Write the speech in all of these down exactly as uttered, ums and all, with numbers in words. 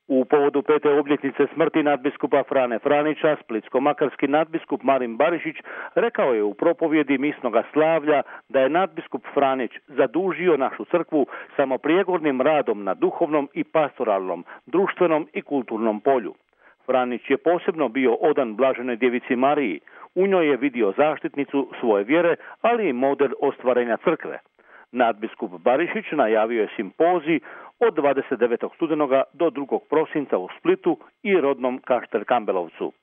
U povodu pete obljetnice smrti nadbiskupa Frane Franića, splitsko-makarski nadbiskup Marin Barišić rekao je u propovjedi misnoga slavlja da je nadbiskup Franić zadužio našu crkvu samoprijegornim radom na duhovnom i pastoralnom, društvenom i kulturnom polju. Franić je posebno bio odan Blaženoj djevici Mariji. U njoj je vidio zaštitnicu svoje vjere, ali i model ostvarenja crkve. Nadbiskup Barišić najavio je simpozij od dvadeset devetog studenoga do drugog prosinca u Splitu i rodnom Kaštel Kambelovcu.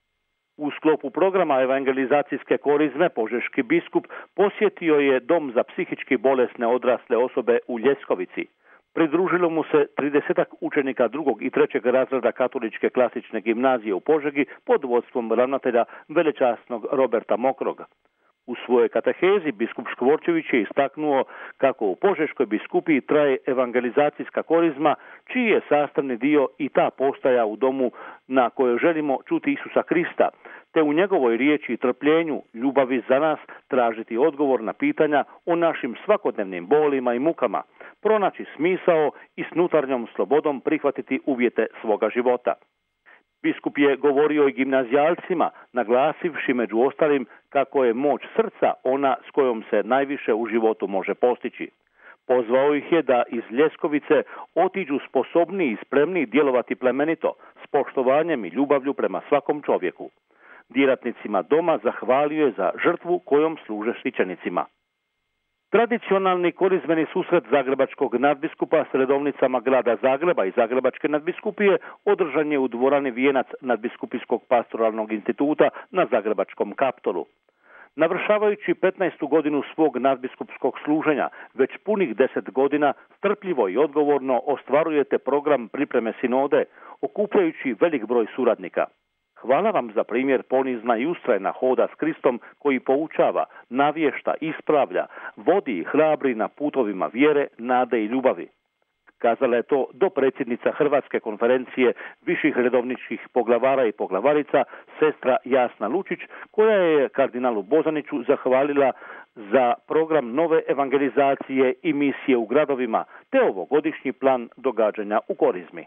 U sklopu programa evangelizacijske korizme požeški biskup posjetio je dom za psihički bolesne odrasle osobe u Ljeskovici. Pridružilo mu se tridesetak učenika drugog i trećeg razreda katoličke klasične gimnazije u Požegi pod vodstvom ravnatelja velečasnog Roberta Mokroga. U svojoj katehezi biskup Škvorčević je istaknuo kako u Požeškoj biskupiji traje evangelizacijska korizma, čiji je sastavni dio i ta postaja u domu na kojoj želimo čuti Isusa Krista, te u njegovoj riječi i trpljenju, ljubavi za nas, tražiti odgovor na pitanja o našim svakodnevnim bolima i mukama, pronaći smisao i s unutarnjom slobodom prihvatiti uvjete svoga života. Biskup je govorio i gimnazijalcima, naglasivši među ostalim kako je moć srca ona s kojom se najviše u životu može postići. Pozvao ih je da iz Ljeskovice otiđu sposobniji i spremniji djelovati plemenito, s poštovanjem i ljubavlju prema svakom čovjeku. Djelatnicima doma zahvalio je za žrtvu kojom služe štićenicima. Tradicionalni korizmeni susret zagrebačkog nadbiskupa s redovnicama grada Zagreba i Zagrebačke nadbiskupije održan je u dvorani Vijenac nadbiskupijskog pastoralnog instituta na Zagrebačkom Kaptolu. Navršavajući petnaestu godinu svog nadbiskupskog služenja, već punih deset godina strpljivo i odgovorno ostvarujete program pripreme sinode, okupljajući velik broj suradnika. Hvala vam za primjer ponizna i ustrajna hoda s Kristom koji poučava, navješta, ispravlja, vodi i hrabri na putovima vjere, nade i ljubavi. Kazala je to dopredsjednica Hrvatske konferencije viših redovničkih poglavara i poglavarica, sestra Jasna Lučić, koja je kardinalu Bozaniću zahvalila za program nove evangelizacije i misije u gradovima, te ovogodišnji plan događanja u korizmi.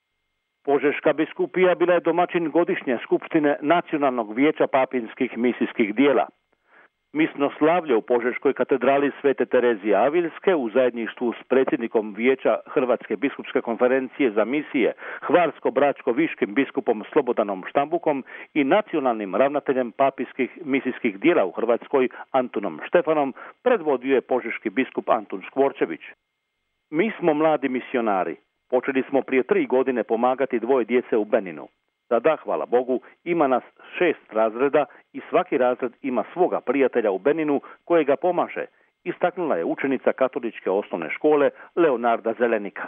Požeška biskupija bila je domaćin godišnje skupštine Nacionalnog vijeća papinskih misijskih dijela. Misno slavlje u Požeškoj katedrali Svete Terezije Avilske u zajedništvu s predsjednikom Vijeća Hrvatske biskupske konferencije za misije, Hvarsko-Bračko-Viškim biskupom Slobodanom Štambukom i nacionalnim ravnateljem papinskih misijskih dijela u Hrvatskoj Antunom Štefanom predvodio je požeški biskup Antun Škvorčević. Mi smo mladi misionari. Počeli smo prije tri godine pomagati dvoje djece u Beninu. Sada, hvala Bogu, ima nas šest razreda i svaki razred ima svoga prijatelja u Beninu koje ga pomaže, istaknula je učenica katoličke osnovne škole Leonarda Zelenika.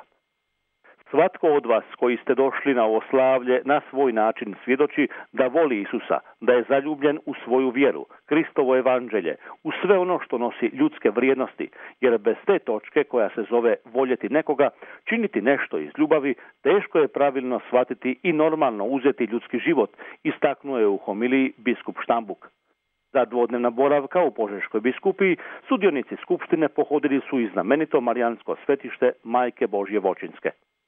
Svatko od vas koji ste došli na ovo slavlje na svoj način svjedoči da voli Isusa, da je zaljubljen u svoju vjeru, Kristovo evanđelje, u sve ono što nosi ljudske vrijednosti, jer bez te točke koja se zove voljeti nekoga, činiti nešto iz ljubavi, teško je pravilno shvatiti i normalno uzeti ljudski život, istaknuo je u homiliji biskup Štambuk. Za dvodnevna boravka u Požeškoj biskupiji sudionici skupštine pohodili su i znamenito marijansko svetište Majke Božje Vočinske.